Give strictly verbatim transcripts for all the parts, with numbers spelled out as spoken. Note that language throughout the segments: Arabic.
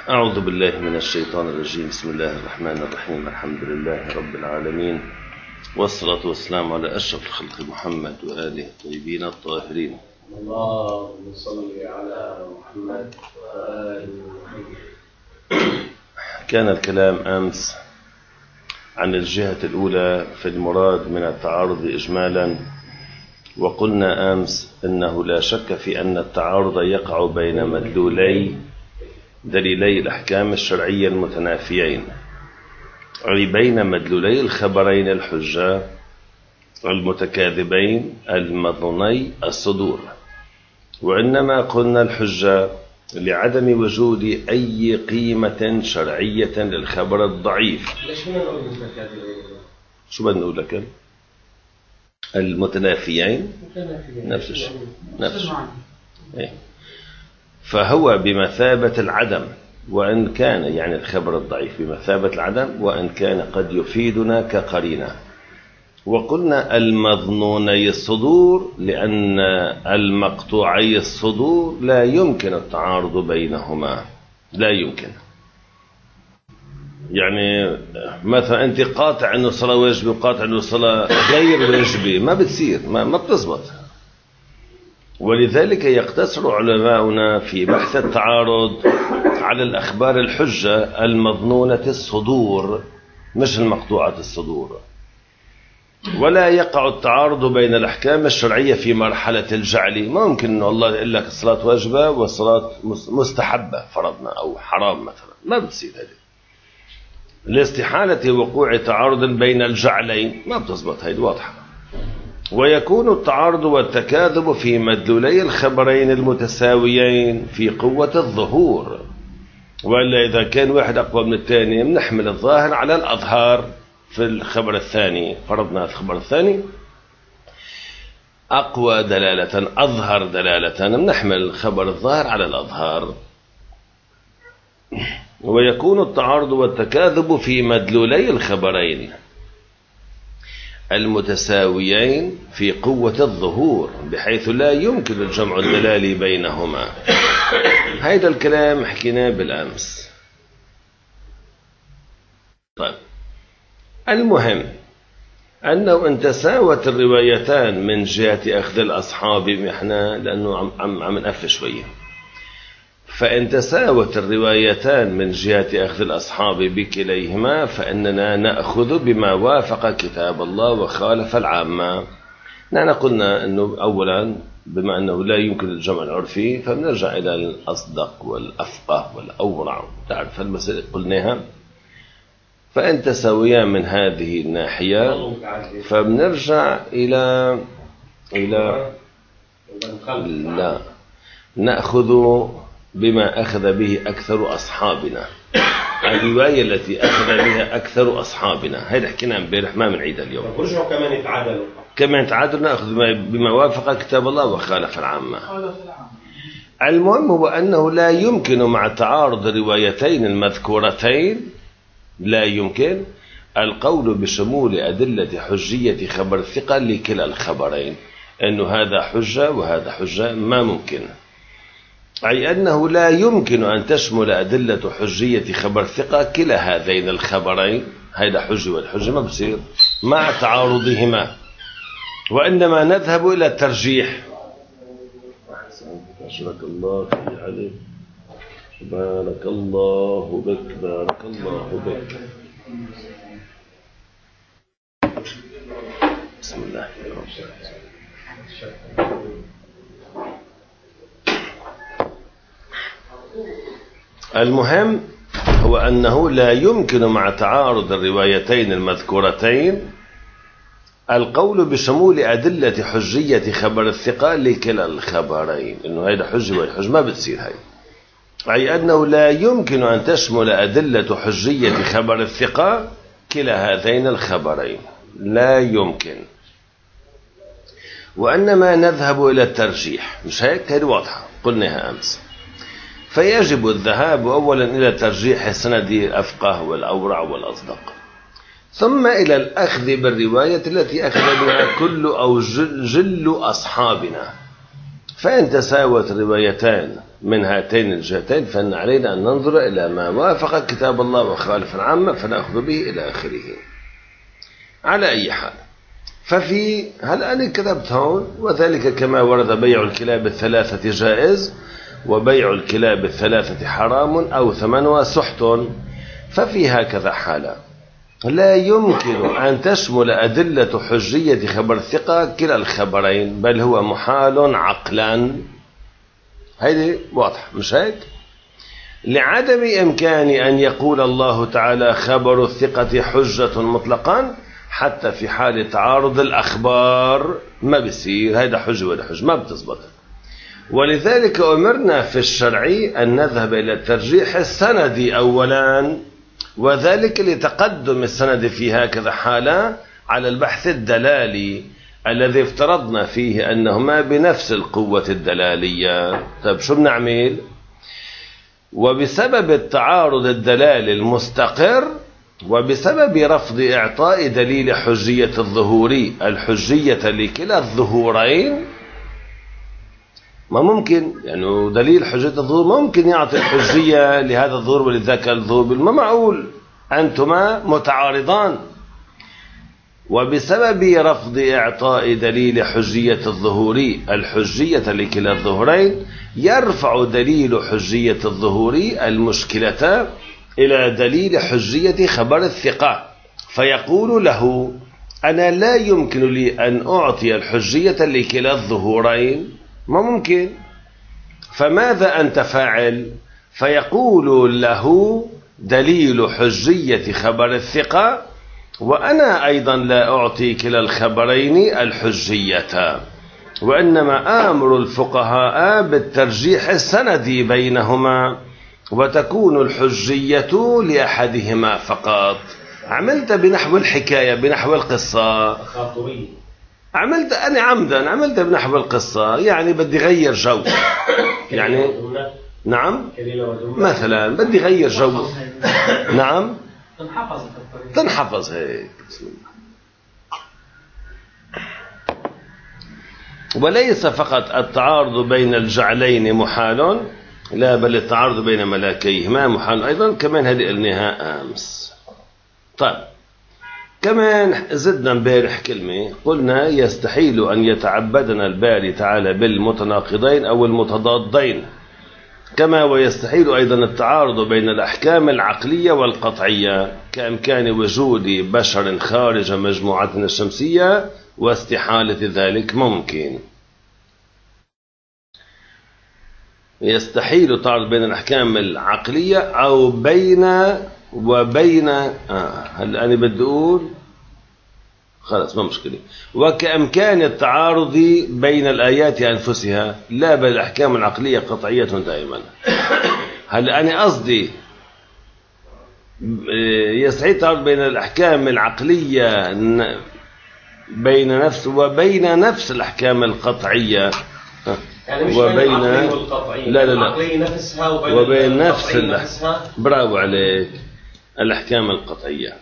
أعوذ بالله من الشيطان الرجيم. بسم الله الرحمن الرحيم. الحمد لله رب العالمين، والصلاة والسلام على أشرف الخلق محمد وآله الطيبين الطاهرين. اللهم صل على محمد وآل محمد. كان الكلام أمس عن الجهة الأولى في المراد من التعارض إجمالا، وقلنا أمس أنه لا شك في أن التعارض يقع بين مدلولي دليلي الأحكام الشرعية المتنافيين، أي بين مدلولي الخبرين الحجة المتكاذبين المظني الصدور. وإنما قلنا الحجة لعدم وجود أي قيمة شرعية للخبر الضعيف. ليش ما نقول المتكاذبين؟ شو بدنا نقول لك؟ المتنافيين نفس الشيء نفس الشيء إيه. فهو بمثابة العدم، وإن كان يعني الخبر الضعيف بمثابة العدم وإن كان قد يفيدنا كقرينة. وقلنا المظنوني الصدور لأن المقطوعي الصدور لا يمكن التعارض بينهما، لا يمكن. يعني مثلا أنت قاطع أنه صلاة واجبة وقاطع أنه صلاة غير واجبة، ما بتصير، ما, ما بتزبط. ولذلك يقتصر علماؤنا في بحث التعارض على الأخبار الحجة المظنونة الصدور مش المقطوعة الصدور. ولا يقع التعارض بين الأحكام الشرعية في مرحلة الجعل. ما ممكن أن الله يقول لك الصلاة واجبة والصلاة مستحبة فرضنا أو حرام مثلا، ما بتصير هذه. لاستحالة وقوع تعارض بين الجعلين، ما بتزبط، هذه واضحة. ويكون التعارض والتكاذب في مدلولي الخبرين المتساويين في قوة الظهور. وإلا إذا كان واحد أقوى من الثاني بنحمل الظاهر على الأظهار. في الخبر الثاني فرضنا الخبر الثاني أقوى دلالة أظهر دلالة، بنحمل الخبر الظاهر على الأظهار. ويكون التعارض والتكاذب في مدلولي الخبرين المتساويين في قوة الظهور بحيث لا يمكن الجمع الدلالي بينهما. هذا الكلام حكيناه بالأمس. طيب، المهم أنه إن تساوت الروايتان من جهة أخذ الأصحاب، إحنا لأنه عم عم عم نقف شوية، فإن تساوت الروايتان من جهة أخذ الأصحاب بكليهما فإننا نأخذ بما وافق كتاب الله وخالف العامة. نحن قلنا أنه أولا بما أنه لا يمكن الجمع العرفي فبنرجع إلى الأصدق والأفقه والأورع، تعرف المسألة قلناها. فإن تساويان من هذه الناحية فبنرجع إلى إلى لا نأخذ بما أخذ به أكثر أصحابنا، الرواية التي أخذ بها أكثر أصحابنا. هذا حكينا امبارح، ما بنعيدها اليوم. رجعوا كمان يتعادلوا كمان يتعادلوا، نأخذ بما وافق كتاب الله وخالف العامة. المهم هو أنه لا يمكن مع تعارض الروايتين المذكورتين لا يمكن القول بشمول أدلة حجية خبر الثقة لكلا الخبرين، أنه هذا حجة وهذا حجة، ما ممكن. أي أنه لا يمكن أن تشمل أدلة حجية خبر الثقة كلا هذين الخبرين، هذا حجة والحجة، ما بصير مع تعارضهما. وإنما نذهب إلى الترجيح. أشرك الله في عليك، بارك الله بك، بارك الله بك. بسم الله الرحمن الرحيم. المهم هو أنه لا يمكن مع تعارض الروايتين المذكورتين القول بشمول أدلة حجية خبر الثقة لكلا الخبرين، إنه هذا حجة والحجة، ما بتصير هاي. أي أنه لا يمكن أن تشمل أدلة حجية خبر الثقة كلا هذين الخبرين، لا يمكن. وإنما نذهب إلى الترجيح، مش هيك؟ هذه واضحة قلناها أمس. فيجب الذهاب أولا إلى ترجيح السند الأفقه والأورع والأصدق، ثم إلى الأخذ بالرواية التي أخذ بها كل أو جل, جل أصحابنا فإن تساوت روايتان من هاتين الجهتين فإن علينا أن ننظر إلى ما وافق كتاب الله وخالف العامة فنأخذ به إلى آخره. على أي حال، ففي هل أنا كتبت هون وذلك كما ورد بيع الكلاب الثلاثة جائز وبيع الكلاب الثلاثة حرام أو ثمنها سحت، ففي هكذا حالة لا يمكن أن تشمل أدلة حجية خبر الثقة كلا الخبرين، بل هو محال عقلا. هيدي واضح مش هيك؟ لعدم إمكان أن يقول الله تعالى خبر الثقة حجة مطلقا حتى في حال تعارض الأخبار ما بيصير هيدا حجة ولا حجة، ما بتزبط. ولذلك أمرنا في الشرع أن نذهب إلى الترجيح السندي أولا، وذلك لتقدم السند في هكذا حالة على البحث الدلالي الذي افترضنا فيه أنهما بنفس القوة الدلالية. طيب شو بنعمل؟ وبسبب التعارض الدلالي المستقر وبسبب رفض إعطاء دليل حجية الظهور الحجية لكلا الظهورين، ما ممكن يعني دليل حجية الظهور ممكن يعطي الحجية لهذا الظهور ولذاك الظهور، ما معقول أنتما متعارضان. وبسبب رفض إعطاء دليل حجية الظهور الحجية لكلا الظهورين يرفع دليل حجية الظهور المشكلة إلى دليل حجية خبر الثقة، فيقول له أنا لا يمكن لي أن أعطي الحجية لكلا الظهورين، ما ممكن، فماذا أنت فاعل؟ فيقول له دليل حجية خبر الثقة وأنا أيضا لا أعطي كلا الخبرين الحجية، وإنما آمر الفقهاء بالترجيح السندي بينهما وتكون الحجية لأحدهما فقط. عملت بنحو الحكاية بنحو القصة، عملت أنا عمدا عملت بنحو القصة، يعني بدي غير جو يعني نعم مثلا بدي غير جو نعم تنحفظ تنحفظ هيك. وليس فقط التعارض بين الجعلين محال، لا بل التعارض بين ملاكيهما محال أيضا، كمان هذه قلناها أمس. طيب كمان زدنا امبارح كلمة، قلنا يستحيل أن يتعبدنا الباري تعالى بالمتناقضين أو المتضادين، كما ويستحيل أيضا التعارض بين الأحكام العقلية والقطعية كإمكان وجود بشر خارج مجموعتنا الشمسية واستحالة ذلك ممكن. يستحيل التعارض بين الأحكام العقلية أو بين وبين آه هل أنا بدي أقول خلاص ما مشكلة، وكأمكان التعارض بين الآيات أنفسها، لا بل الأحكام العقلية قطعية دائما. هل أنا قصدي يستحيل التعارض بين الأحكام العقلية بين نفس وبين نفس الأحكام القطعية، يعني مش وبين لا لا لا نفسها وبين, وبين نفس نفسها. برافو عليك، الأحكام القطعية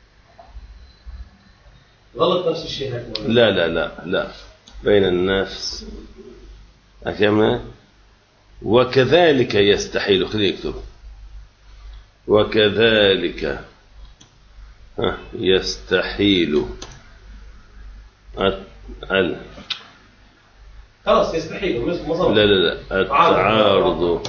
غلط نفس الشيء هذا. لا لا لا لا بين النفس أحكام. وكذلك يستحيل، خلينا نكتب وكذلك يستحيل ال خلاص يستحيل لا لا لا التعارض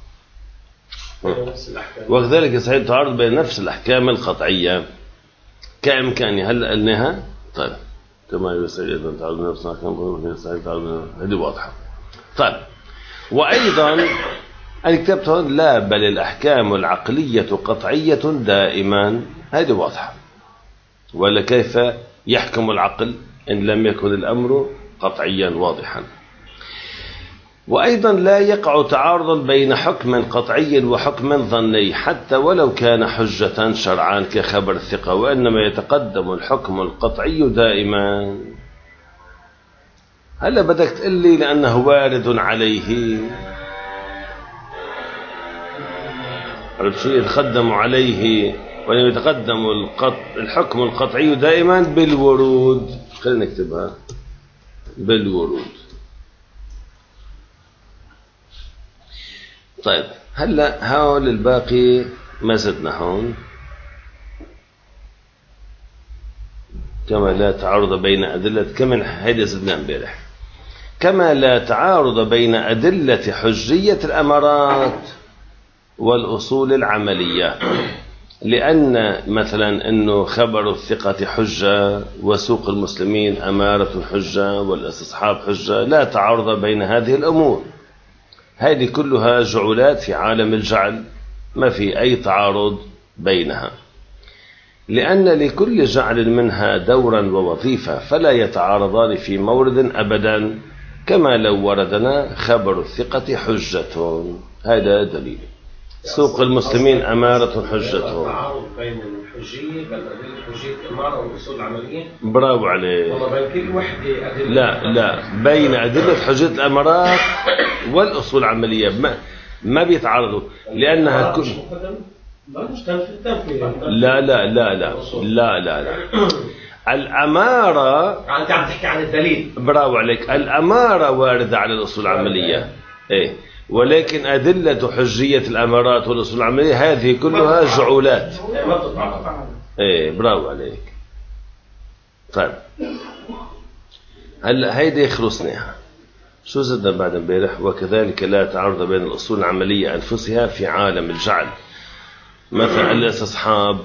وكذلك يستحيل التعارض بين نفس الأحكام القطعية كإمكانه. هل قلناها؟ طيب كما يستحيل أن تعارض نفس الأحكام يستحيل التعارض، هذه واضحة. طيب وأيضا أنا كتبت لا بل الأحكام العقلية قطعية دائما، هذه واضحة. ولا كيف يحكم العقل إن لم يكن الأمر قطعيا واضحا. وأيضا لا يقع تعارض بين حكم قطعي وحكم ظني حتى ولو كان حجة شرعان كخبر الثقة، وإنما يتقدم الحكم القطعي دائما. هلا بدك تقول لي لأنه وارد عليه، عرفت شو يتقدم عليه، وإنما يتقدم الحكم القطعي دائما بالورود. خلينا نكتبها بالورود. طيب هلا هول الباقي ما زدنا هون. كما لا تعارض بين أدلة، كما هيدا زدنا امبارح، كما لا تعارض بين أدلة حجية الأمارات والأصول العملية، لأن مثلا أنه خبر الثقة حجة وسوق المسلمين أمارة حجة والاستصحاب حجة، لا تعارض بين هذه الأمور. هذه كلها جعلات في عالم الجعل، ما في أي تعارض بينها، لأن لكل جعل منها دورا ووظيفة، فلا يتعارضان في مورد أبدا، كما لو وردنا خبر الثقة حجة، هذا دليل. سوق المسلمين أمارة حجة. تعارض بين الحجية بل أدلة حجية الأمارة والأصول العملية. برافو عليك. والله بين كل وحدة أدلة. لا لا، بين أدلة حجية الأمارات والأصول العملية ما ما بيتعارضوا، لأنها كل لا لا لا لا لا لا لا الأمارة. أنت عم تحكي عن الدليل. برافو عليك. الأمارة واردة على الأصول العملية، إيه، ولكن أدلة حجية الأمارات والأصول العملية هذه كلها جعولات. إيه، برافو عليك. طيب هلا هيدي خلصناها. شو زدنا بعد امبارح؟ وكذلك لا تعارض بين الأصول العملية أنفسها في عالم الجعل، مثلا الاستصحاب،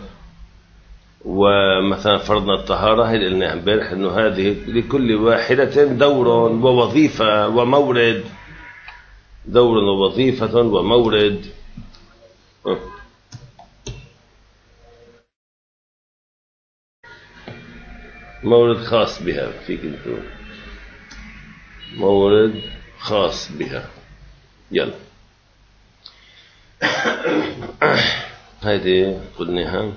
ومثلا فرضنا الطهارة، هي اللي قلناها امبارح انه هذه لكل واحدة دور ووظيفة ومورد، دور ووظيفة ومورد. مورد خاص بها، فيك انتو مورد خاص بها. يلا هيدي قلناها.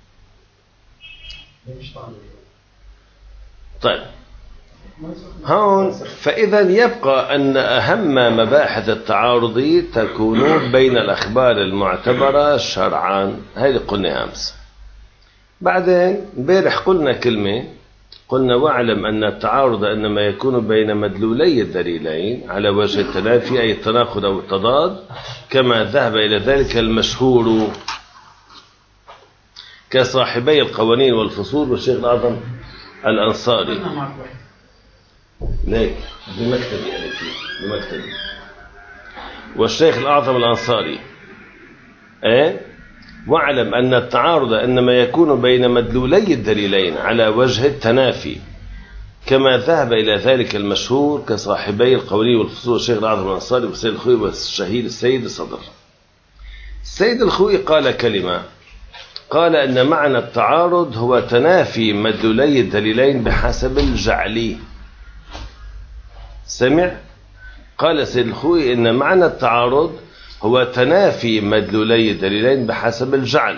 طيب هون فإذا يبقى أن أهم مباحث التعارض تكون بين الأخبار المعتبرة شرعا، هذه قلنا أمس. بعدين امبارح قلنا كلمة، قلنا واعلم أن التعارض إنما يكون بين مدلولي الدليلين على وجه التنافي، أي التناقض أو التضاد، كما ذهب إلى ذلك المشهور كصاحبي القوانين والفصول والشيخ الأعظم الأنصاري. ليك بمكتبي يعني فيه بمكتبي والشيخ الأعظم الأنصاري. إيه؟ واعلم أن التعارض إنما يكون بين مدلولي الدليلين على وجه التنافي، كما ذهب إلى ذلك المشهور كصاحبي القوانين والفصول والشيخ الأعظم الأنصاري والسيد الخوئي والشهيد السيد الصدر. السيد الخوئي قال كلمة، قال أن معنى التعارض هو تنافي مدلولي الدليلين بحسب الجعل. سمع؟ قال سيد الخوئي إن معنى التعارض هو تنافي مدلولي الدليلين بحسب الجعل،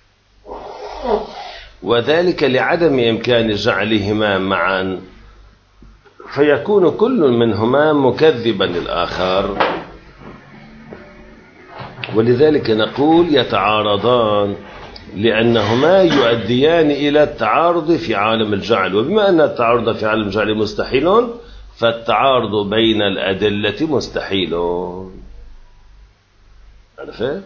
وذلك لعدم إمكان جعلهما معا، فيكون كل منهما مكذبا للآخر، ولذلك نقول يتعارضان لأنهما يؤديان إلى التعارض في عالم الجعل. وبما أن التعارض في عالم الجعل مستحيل، فالتعارض بين الأدلة مستحيل. عرفت؟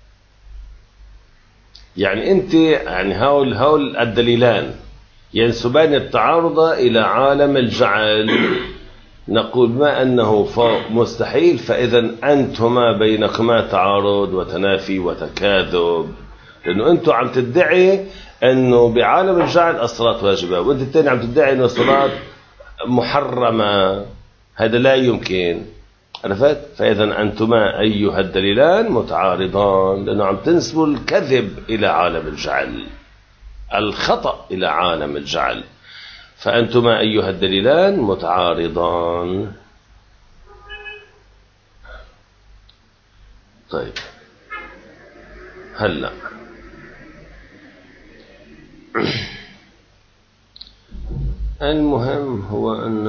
يعني أنت يعني هول هول الدليلان ينسبان التعارض إلى عالم الجعل، نقول ما أنه مستحيل، فإذا أنتما بينكما تعارض وتنافي وتكاذب، لأنه أنتم عم تدعي أنه بعالم الجعل الصلاة واجبة، وأنت الثاني عم تدعي أنه الصلاة محرمة. هذا لا يمكن. عرفت؟ فإذا أنتما أيها الدليلان متعارضان، لأنه عم تنسبوا الكذب إلى عالم الجعل، الخطأ إلى عالم الجعل، فأنتما أيها الدليلان متعارضان. طيب هلأ المهم هو أن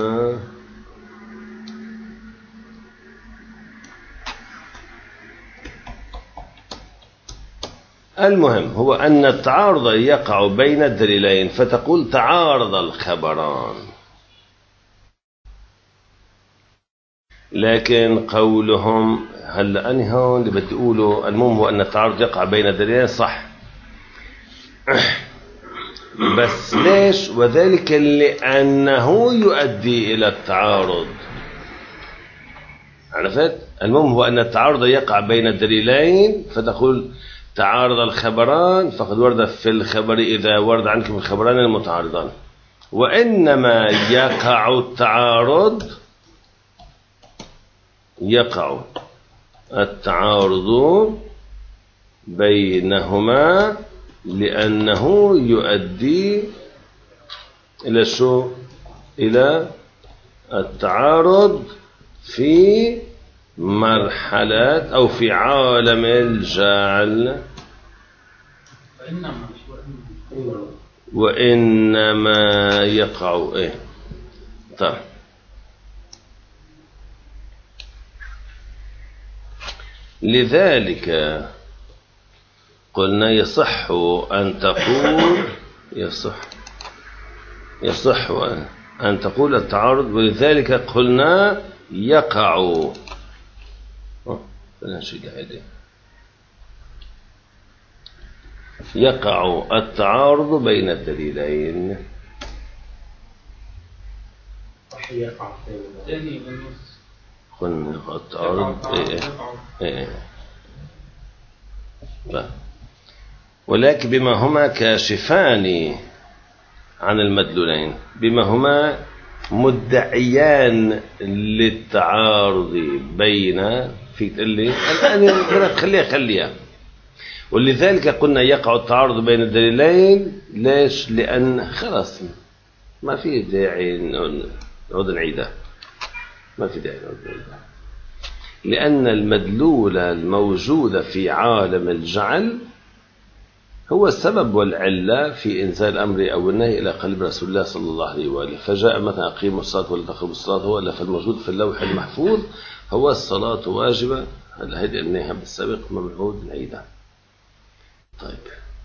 المهم هو أن التعارض يقع بين الدليلين، فتقول تعارض الخبران، لكن قولهم هلا أنا هون اللي بدي أقوله المهم هو أن التعارض يقع بين دليلين صح. بس ليش؟ وذلك لأنه يؤدي إلى التعارض. عرفت؟ المهم هو أن التعارض يقع بين الدليلين، فتقول تعارض الخبران فقد ورد في الخبر إذا ورد عنكم الخبران المتعارضان. وإنما يقع التعارض يقع التعارض بينهما لأنه يؤدي إلى شو؟ إلى التعارض في مرحلة أو في عالم الجعل. وإنما يقع إيه؟ طيب لذلك قلنا يصح أن تقول يصح يصح أن تقول التعارض، ولذلك قلنا يقع يقع التعارض بين الدليلين. يقع قلنا التعارض إيه إيه. ولكن بما هما كاشفان عن المدلولين، بما هما مدعيان للتعارض بين في اللي الآن خليها خليها ولذلك قلنا يقع التعارض بين الدليلين. ليش؟ لأن خلاص ما في داعي نعود نعيدها، ما في داعي نعود نعيدها، لأن المدلول الموجود في عالم الجعل هو السبب والعلة في إنزال الأمر أو النهي إلى قلب رسول الله صلى الله عليه وآله. فجاء مثلا أقيموا الصلاة ولا تقربوا الصلاة، هو إلا فالموجود في اللوح المحفوظ هو الصلاة واجبة. هذا هدي النهي بالسابق مبعود نعيدها. طيب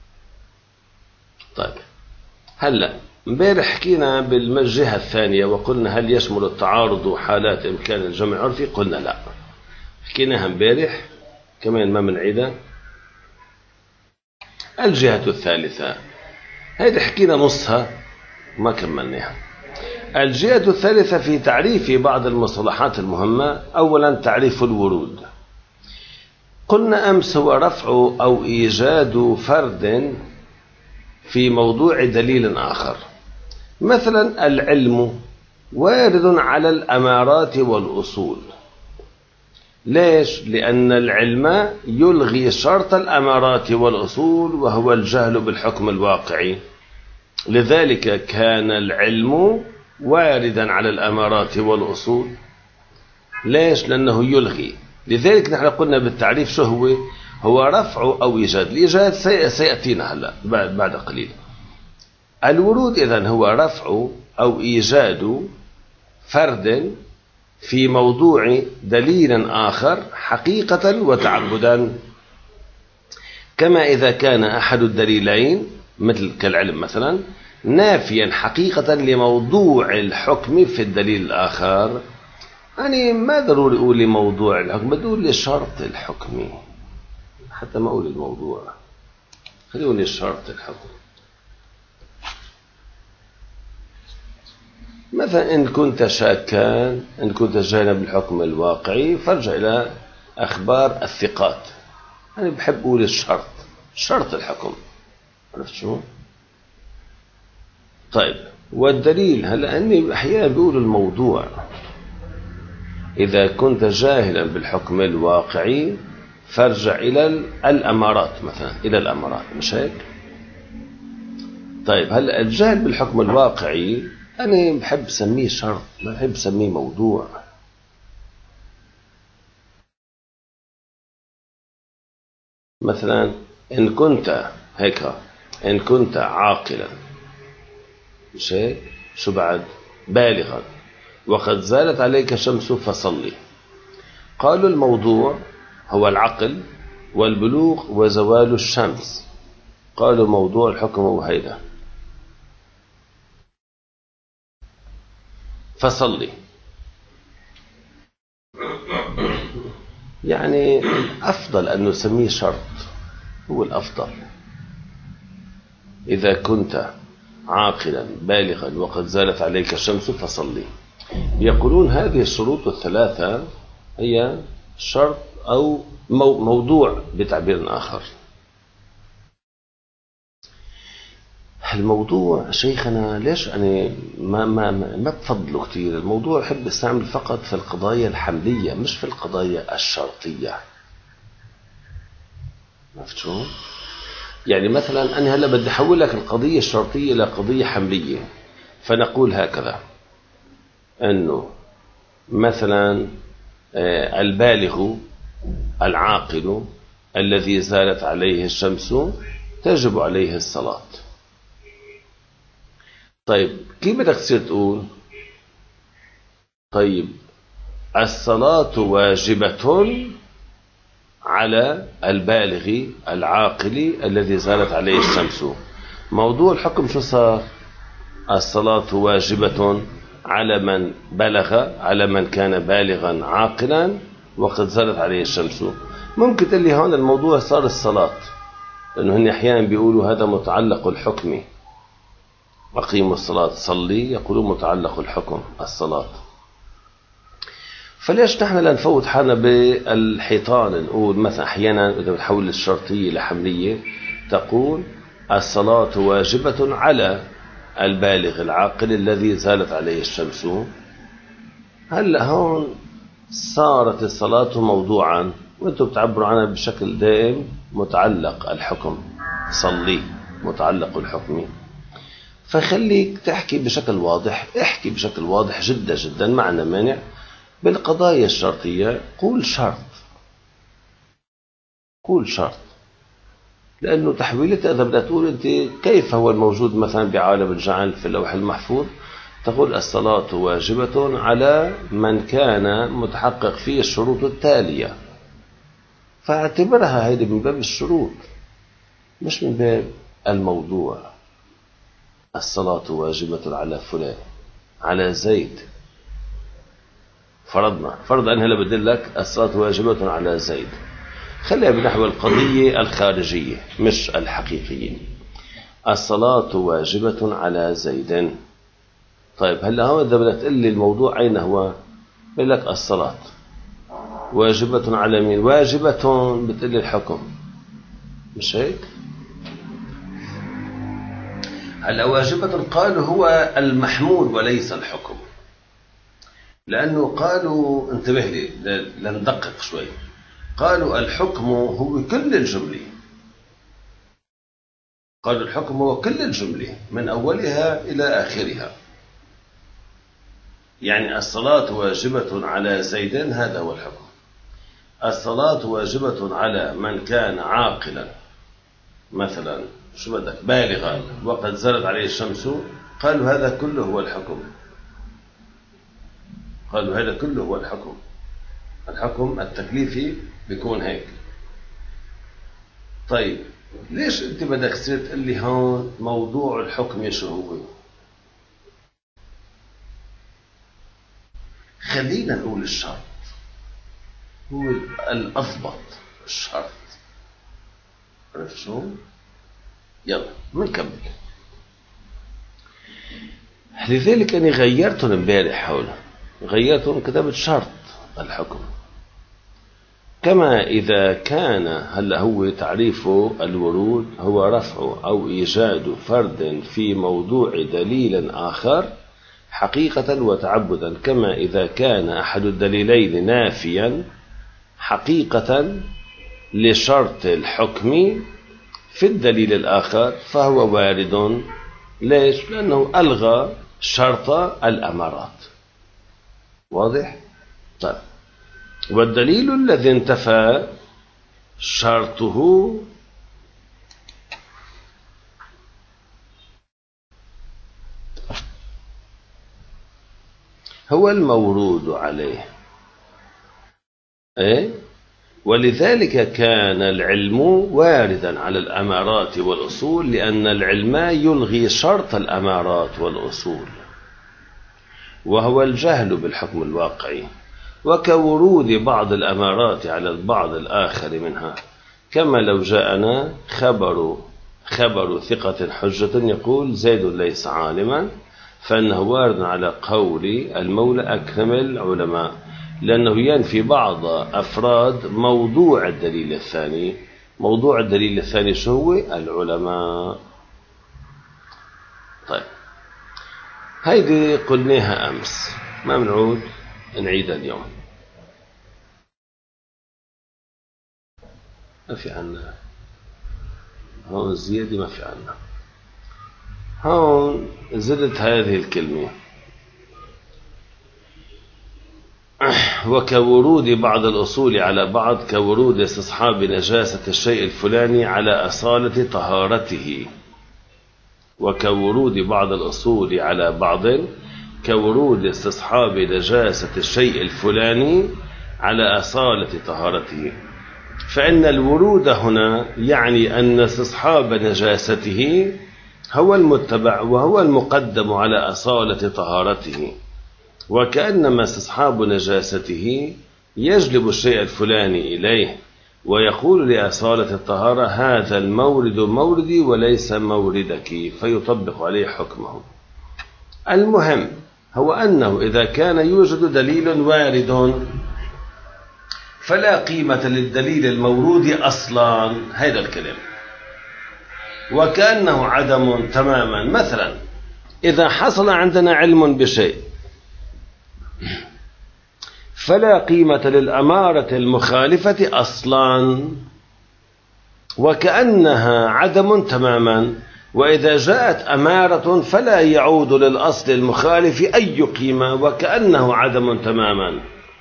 طيب هلا امبارح حكينا بالجهة الثانية وقلنا هل يشمل التعارض حالات إمكان الجمع العرفي؟ قلنا لا، حكيناها امبارح كمان ما بنعيدها. الجهة الثالثة هذه حكينا نصها ما كملناها. الجهة الثالثة في تعريف بعض المصطلحات المهمة. أولا تعريف الورود. قلنا أمس هو رفع أو إيجاد فرد في موضوع دليل آخر. مثلا العلم وارد على الأمارات والأصول. ليش؟ لأن العلم يلغي شرط الأمارات والأصول وهو الجهل بالحكم الواقعي. لذلك كان العلم واردا على الأمارات والأصول. ليش؟ لأنه يلغي. لذلك نحن قلنا بالتعريف شو هو؟ هو رفع أو إيجاد. الإيجاد سيأتينا هلا بعد بعد قليل. الورود إذن هو رفع أو إيجاد فرد في موضوع دليل آخر حقيقة وتعبدا، كما إذا كان أحد الدليلين مثل كالعلم مثلا نافيا حقيقة لموضوع الحكم في الدليل الآخر. يعني ما ضروري أقول لموضوع الحكم، بدي أقول لشرط الحكم، حتى ما أقول الموضوع، خليه أقول لشرط الحكم. مثلا إن كنت شاكا، إن كنت جاهلا بالحكم الواقعي فارجع إلى أخبار الثقات. أنا بحب أقول الشرط، شرط الحكم. عرفت شو؟ طيب والدليل هلا أني أحيانا بقول الموضوع. إذا كنت جاهلا بالحكم الواقعي فارجع إلى الأمارات مثلا، إلى الأمارات، مش هيك؟ طيب هلا الجاهل بالحكم الواقعي أنا بحب سميه شرط، ما بحب سميه موضوع. مثلا إن كنت هيك، إن كنت عاقلا، مش هيك؟ شو بعد؟ بالغا وقد زالت عليك شمس فصلي. قالوا الموضوع هو العقل والبلوغ وزوال الشمس. قالوا موضوع الحكم هو هيدا فصلي. يعني أفضل أن نسميه شرط، هو الأفضل. إذا كنت عاقلا بالغا وقد زالت عليك الشمس فصلي. يقولون هذه الشروط الثلاثة هي شرط أو موضوع بتعبير آخر. الموضوع شيخنا ليش أنا ما ما ما بفضله كثير؟ الموضوع أحب استعمل فقط في القضايا الحملية مش في القضايا الشرطية. عرفت شو؟ يعني مثلا أنا هلا بدي أحول لك القضية الشرطية إلى قضية حملية، فنقول هكذا أنه مثلا البالغ العاقل الذي زالت عليه الشمس تجب عليه الصلاة. طيب كيف بدك تصير تقول؟ طيب الصلاة واجبة على البالغ العاقل الذي زالت عليه الشمس. موضوع الحكم شو صار؟ الصلاة واجبة على من بلغ، على من كان بالغا عاقلا وقد زالت عليه الشمس. ممكن تقول لي هون الموضوع صار الصلاة، لأنه هن أحيانا بيقولوا هذا متعلق الحكم، أقيموا الصلاة صلي، يقولون متعلق الحكم الصلاة. فليش نحن لا نفوت حالنا بالحيطان نقول مثلا أحيانا إذا بتحول الشرطية لحملية تقول الصلاة واجبة على البالغ العاقل الذي زالت عليه الشمس. هلا هون صارت الصلاة موضوعا وانتم بتعبروا عنها بشكل دائم متعلق الحكم صلي، متعلق الحكم. فخليك تحكي بشكل واضح، احكي بشكل واضح جدا جدا، ما عندنا مانع. بالقضايا الشرطية قول شرط، قول شرط، لأنه تحويلتها إذا بدأت تقول أنت كيف هو الموجود مثلا بعالم الجعل في اللوح المحفوظ، تقول الصلاة واجبة على من كان متحقق فيه الشروط التالية، فاعتبرها هذه من باب الشروط مش من باب الموضوع. الصلاة واجبة على فلان، على زيد، فرضنا فرض أنها لا بدل لك الصلاة واجبة على زيد، خليها بنحو القضية الخارجية مش الحقيقية. الصلاة واجبة على زيد. طيب هلا هون إذا بدك تقول لي الموضوع أين هو؟ بقول لك الصلاة واجبة على مين؟ واجبة بتقول لي الحكم، مش هيك؟ هلا واجبة قالوا هو المحمول وليس الحكم، لأنه قالوا انتبه لي لندقق شوي، قالوا الحكم هو كل الجملة، قالوا الحكم هو كل الجملة من أولها إلى آخرها. يعني الصلاة واجبة على زيد هذا هو الحكم، الصلاة واجبة على من كان عاقلا مثلا شو بدك بالغا وقد زالت عليه الشمس، قالوا هذا كله هو الحكم، قالوا هذا كله هو الحكم. الحكم التكليفي بيكون هيك. طيب ليش انت بدك تصير تقول لي هون موضوع الحكم شو هو؟ خلينا نقول الشرط هو الأضبط، الشرط. عرفت شو؟ يلا بنكمل. لذلك أنا غيرتهم امبارح هون، غيرتهم كتبت شرط الحكم. كما إذا كان هلا هو تعريفه الورود هو رفع أو إيجاد فرد في موضوع دليل آخر حقيقة وتعبدا، كما إذا كان أحد الدليلين نافيا حقيقة لشرط الحكم في الدليل الآخر فهو وارد. ليش؟ لأنه ألغى شرط الأمارات. واضح؟ طيب والدليل الذي انتفى شرطه هو المورود عليه. إيه؟ ولذلك كان العلم واردا على الأمارات والأصول، لأن العلم يلغي شرط الأمارات والأصول وهو الجهل بالحكم الواقعي. وكورود بعض الأمارات على البعض الآخر منها، كما لو جاءنا خبر خبر ثقة حجة يقول زيد ليس عالما، فإنه وارد على قول المولى أكرم العلماء، لأنه ينفي بعض أفراد موضوع الدليل الثاني. موضوع الدليل الثاني شو هو؟ العلماء. طيب هيدي قلناها أمس، ما بنعود نعيدها اليوم. ما في عنا هون زيادة، ما في عنا هون زدت هذه الكلمة وكورود بعض الأصول على بعض، كورود استصحاب نجاسة الشيء الفلاني على أصالة طهارته. وكورود بعض الأصول على بعض كورود استصحاب نجاسة الشيء الفلاني على أصالة طهارته. فإن الورود هنا يعني أن استصحاب نجاسته هو المتبع وهو المقدم على أصالة طهارته، وكأنما استصحاب نجاسته يجلب الشيء الفلاني إليه ويقول لأصالة الطهارة هذا المورد موردي وليس موردك، فيطبق عليه حكمه. المهم هو أنه إذا كان يوجد دليل وارد فلا قيمة للدليل المورود أصلا، هذا الكلام، وكأنه عدم تماما. مثلا إذا حصل عندنا علم بشيء فلا قيمة للأمارة المخالفة أصلا، وكأنها عدم تماما. وإذا جاءت أمارة فلا يعود للأصل المخالف أي قيمة، وكأنه عدم تماما.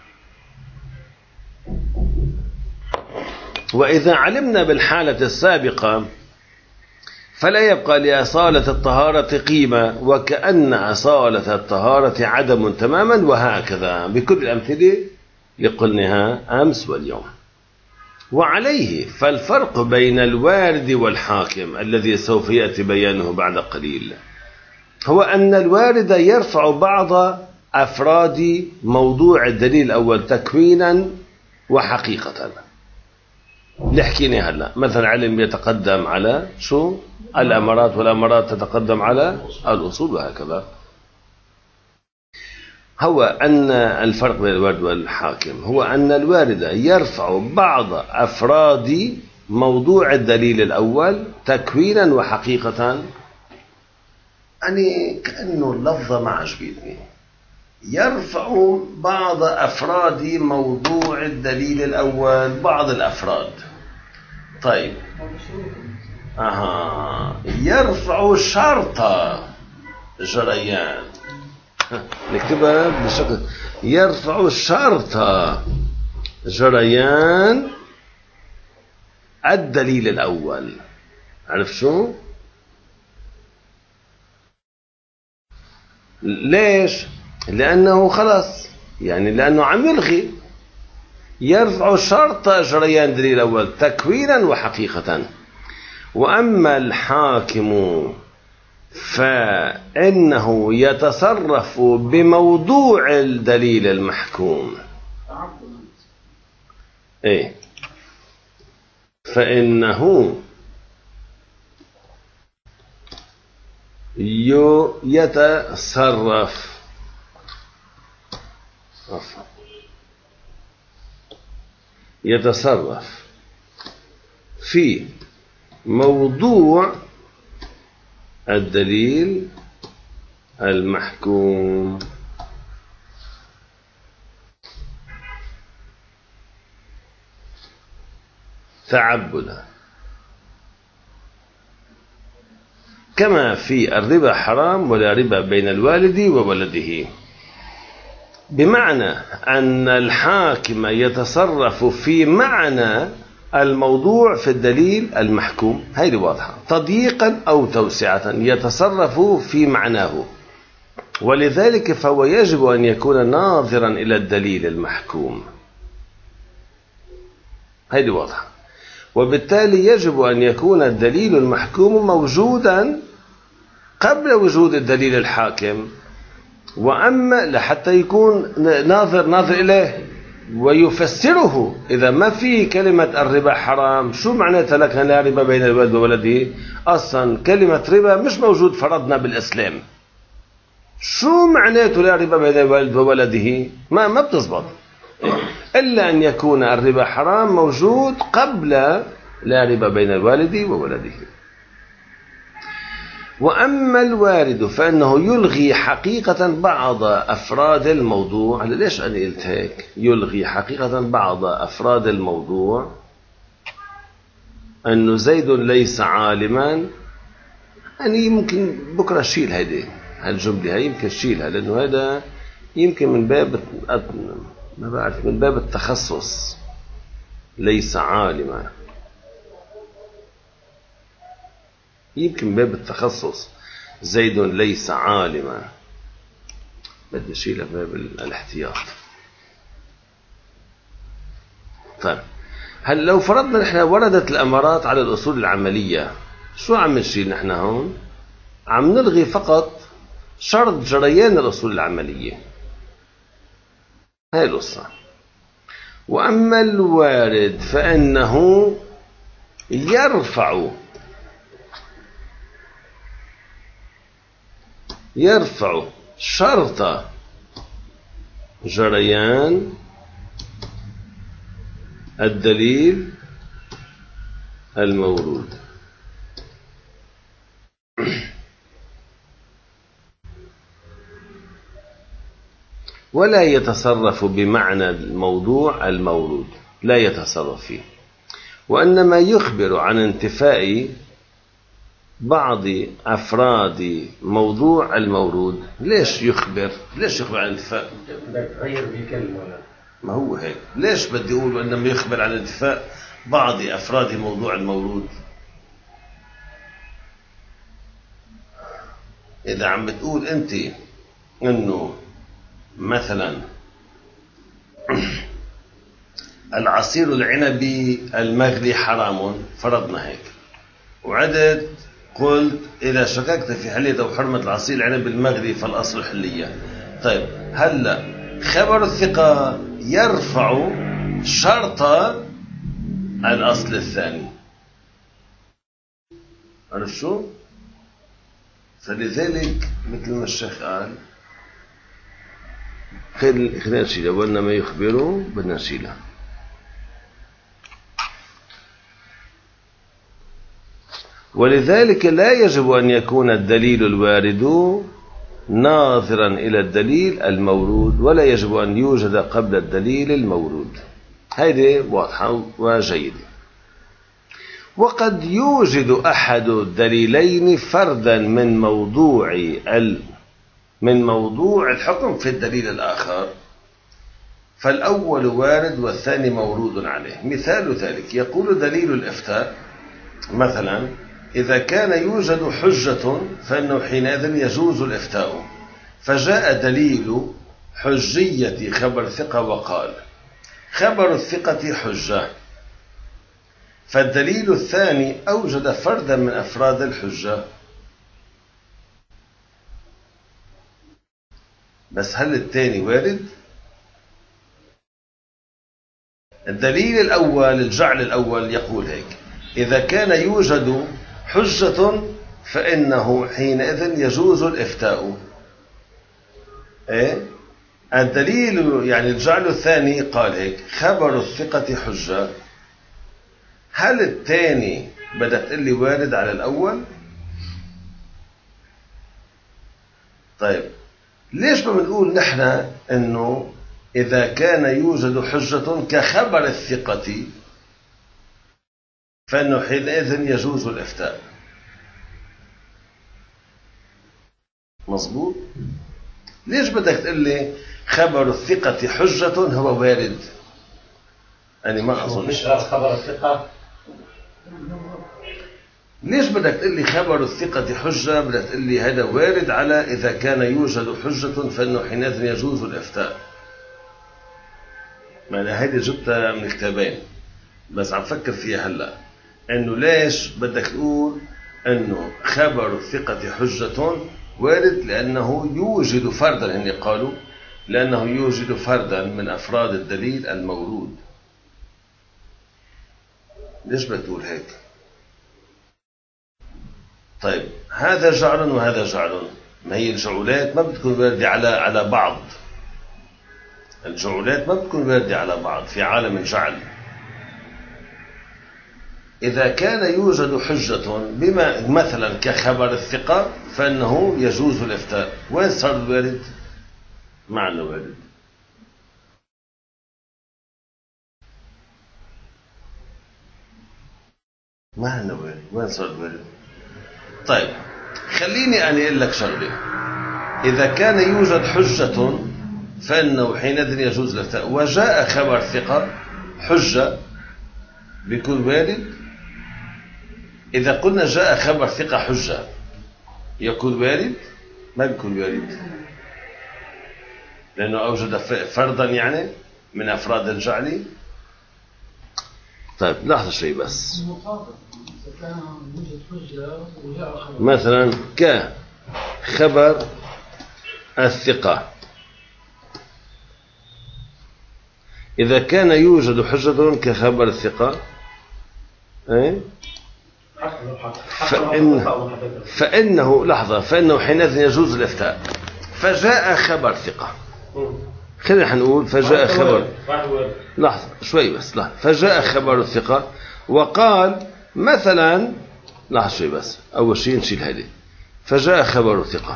وإذا علمنا بالحالة السابقة فلا يبقى لأصالة الطهارة قيمة، وكأن أصالة الطهارة عدم تماما، وهكذا بكل الأمثلة لقلناها أمس واليوم. وعليه فالفرق بين الوارد والحاكم الذي سوف يأتي بيانه بعد قليل هو أن الوارد يرفع بعض أفراد موضوع الدليل الأول تكوينا وحقيقة. نحكي هلا مثلا علم يتقدم على شو؟ الأمارات، والأمارات تتقدم على الأصول، وهكذا. هو أن الفرق بين الوارد والحاكم هو أن الوارد يرفع بعض أفراد موضوع الدليل الأول تكوينا وحقيقة. يعني كأنه اللفظة ما عجبتني. يرفع بعض أفراد موضوع الدليل الأول، بعض الأفراد. طيب أها يرفع شرط جريان، نكتبها بشكل يرفع شرط جريان الدليل الأول. عرف شو؟ ليش؟ لأنه خلص، يعني لأنه عم يلغي. يرفع شرط جريان الدليل الأول تكوينا وحقيقة. وأما الحاكم فإنه يتصرف بموضوع الدليل المحكوم. إيه؟ فإنه يتصرف يتصرف في موضوع الدليل المحكوم. تعبدا، كما في الربا حرام ولا ربا بين الوالد وولده، بمعنى أن الحاكم يتصرف في معنى الموضوع في الدليل المحكوم. هذه واضحة، تضييقا أو توسعة يتصرف في معناه، ولذلك فهو يجب أن يكون ناظرا إلى الدليل المحكوم. هذه واضحة. وبالتالي يجب أن يكون الدليل المحكوم موجودا قبل وجود الدليل الحاكم، وأما لحتى يكون ناظر ناظر إليه ويفسره إذا ما في كلمة الربا حرام، شو معناتها لك لا ربا بين الوالد وولده؟ أصلا كلمة ربا مش موجود فرضنا بالإسلام. شو معناته لا ربا بين الوالد وولده؟ ما ما بتزبط إلا أن يكون الربا حرام موجود قبل لا ربا بين الوالد وولده. وأما الوارد فإنه يلغي حقيقة بعض أفراد الموضوع. ليش أنا قلت هيك؟ يلغي حقيقة بعض أفراد الموضوع، أنه زيد ليس عالما. يعني ممكن بكرة شيل هيدي هالجملة هاي، يمكن شيلها لأنه هذا يمكن من باب ما بعرف من باب التخصص. ليس عالما يمكن باب التخصص. زيد ليس عالما بدي اشيلها باب الاحتياط. طيب هل لو فرضنا نحن وردت الامارات على الاصول العمليه، شو عم نشيل نحن هون؟ عم نلغي فقط شرط جريان الاصول العمليه. هاي القصه. واما الوارد فانه يرفع يرفع شرط جريان الدليل المورود. ولا يتصرف بمعنى الموضوع المورود، لا يتصرف فيه، وإنما يخبر عن انتفاء بعض أفراد موضوع المورود. ليش يخبر؟ ليش يخبر عن انتفاء؟ غير بكلمة. ما هو هيك. ليش بدي أقول إنما يخبر عن انتفاء بعض أفراد موضوع المورود؟ إذا عم بتقول أنت إنه مثلا العصير العنبي المغلي حرام، فرضنا هيك، وعدت قلت إذا شككت في حلية أو حرمة العصير العنبي المغلي فالأصل حلية. طيب هلا خبر الثقة يرفع شرط الأصل الثاني. عرف شو؟ فلذلك مثل ما الشيخ قال خلينا نشيلها، وإنما يخبروا بدنا نشيلها. ولذلك لا يجب أن يكون الدليل الوارد ناظرا إلى الدليل المورود، ولا يجب أن يوجد قبل الدليل المورود. هذه واضحة وجيدة. وقد يوجد أحد الدليلين فردا من موضوع ال من موضوع الحكم في الدليل الآخر، فالأول وارد والثاني مورود عليه. مثال ذلك يقول دليل الإفتاء مثلا إذا كان يوجد حجة فإنه حينئذ يجوز الإفتاء، فجاء دليل حجية خبر ثقة وقال خبر الثقة حجة، فالدليل الثاني أوجد فردا من أفراد الحجة. بس هل الثاني وارد؟ الدليل الأول الجعل الأول يقول هيك إذا كان يوجد حجة فإنه حينئذ يجوز الإفتاء. إيه؟ الدليل يعني الجعل الثاني قال هيك خبر الثقة حجة. هل الثاني بدأت تقول لي وارد على الأول؟ طيب ليش ما بنقول نحن إنه إذا كان يوجد حجة كخبر الثقة فإنه حينئذ يجوز الإفتاء؟ مظبوط؟ ليش بدك تقول لي خبر الثقة حجة هو وارد؟ أنا ما أظن. مش خبر الثقة. ليش بدك تقول لي خبر الثقة حجة؟ بدك تقول لي هذا وارد على إذا كان يوجد حجة فإنه حينئذ يجوز الإفتاء. ما أنا هيدي جبتها من كتابين بس عم فكر فيها هلا، إنه ليش بدك تقول إنه خبر الثقة حجة وارد؟ لأنه يوجد فردا، هن قالوا لأنه يوجد فردا من أفراد الدليل المورود. ليش بتقول هيك؟ طيب هذا جعل وهذا جعل، ما هي الجعولات ما بتكون واردة على على بعض، الجعولات ما بتكون واردة على بعض في عالم الجعل. إذا كان يوجد حجة بما مثلا كخبر الثقة فإنه يجوز الإفتاء. وين صار الوارد؟ معنى وارد. معنى وارد، وين صار الوارد؟ طيب خليني أنا أقول لك شغلة، إذا كان يوجد حجة فإنه حينئذ يجوز الإفتاء، وجاء خبر ثقة حجة بيكون وارد. إذا قلنا جاء خبر ثقة حجة يكون وارد؟ ما بيكون وارد، لأنه أوجد فردا يعني من أفراد الجعل. طيب لحظة شيء بس، مثلا كخبر الثقة إذا كان يوجد حجة كخبر الثقة إيه؟ فإن فإنه لحظة فإنه حينئذ يجوز الإفتاء. فجاء خبر ثقة، خلينا نقول فجاء خبر، لحظة شوي بس، لحظة. فجاء خبر الثقة وقال مثلا، لحظة شوي بس، أول شيء نشيل هذه. فجاء خبر الثقة،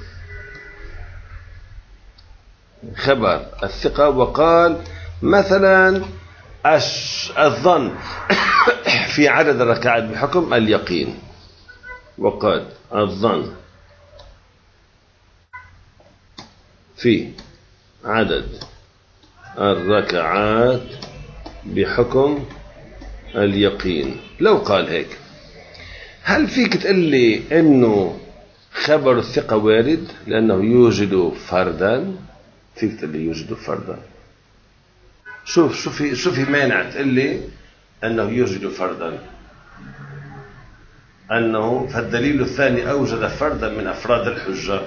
خبر الثقة وقال مثلا الظن في عدد الركعات بحكم اليقين، وقال الظن في عدد الركعات بحكم اليقين. لو قال هيك، هل فيك تقول لي انه خبر الثقة وارد لانه يوجد فردا؟ فيك تقول لي يوجد فردا؟ شوف شوف في شوف في مانع تقول لي انه يوجد فردا، انه فالدليل الثاني اوجد فردا من افراد الحجة.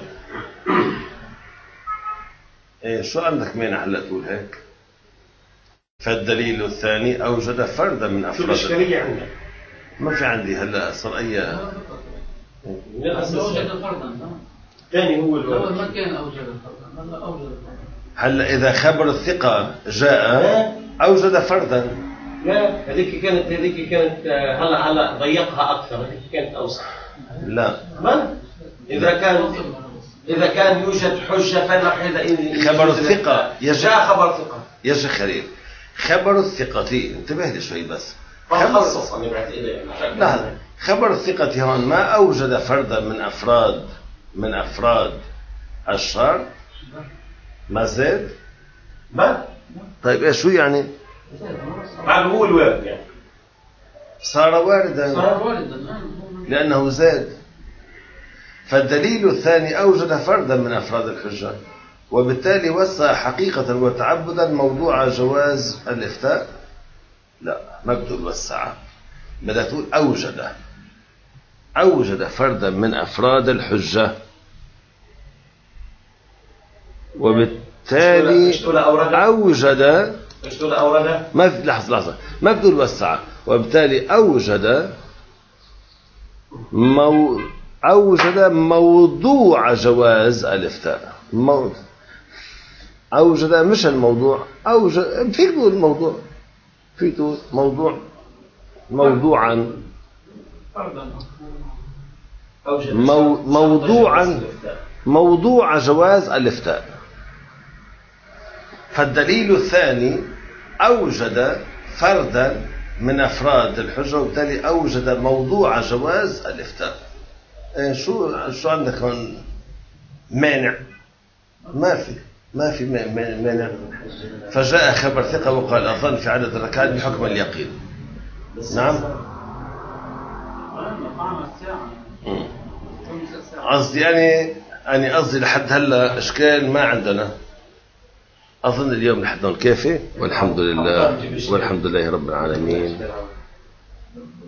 ايه شو عندك مانع هلا تقول هيك؟ فالدليل الثاني اوجد فردا من افراد. شو الاشكالية عندك؟ ما في عندي هلا صار اي اوجد فردا ثاني هو الأول ما كان اوجد فردا، هلا اوجد فردا. هلا اذا خبر الثقة جاء اوجد فردا. لا هذيك كانت هذيك كانت هلا هلا ضيقها اكثر، هذيك كانت اوسع. لا ما اذا كان إذا كان يوجد حجة فإن خبر الثقة جاء خبر ثقة يا شيخ خليل، خبر الثقة انتبه لي شوي بس. خصص أنا بعت لا خبر الثقة هون ما أوجد فردا من أفراد من أفراد الشر، ما زاد؟ ما طيب إيش شو يعني؟ بعد هو الوارد يعني صار واردا، صار واردا لأنه زاد. فالدليل الثاني أوجد فردا من أفراد الحجة، وبالتالي وسع حقيقة وتعبدا موضوع جواز الإفتاء. لا ما بتقول وسع، بدها تقول أوجد أوجد فردا من أفراد الحجة، وبالتالي أوجد ما في لحظة لحظة ما بتقول وسع، وبالتالي أوجد مو أوجد موضوع جواز الإفتاء. مو... أوجد مش الموضوع، أوجد فيك تقول موضوع، فيك تقول موضوع موضوعا مو... موضوعا موضوع جواز الإفتاء. فالدليل الثاني أوجد فردا من أفراد الحجة، وبالتالي أوجد موضوع جواز الإفتاء. إيه شو شو عندك هون مانع؟ ما في ما في مانع. فجاء خبر ثقة وقال الظن في عدد الركعات بحكم اليقين. نعم قصدي يعني أنا قصدي لحد هلا إشكال ما عندنا. أظن اليوم لحد هون كافي، والحمد لله والحمد لله رب العالمين.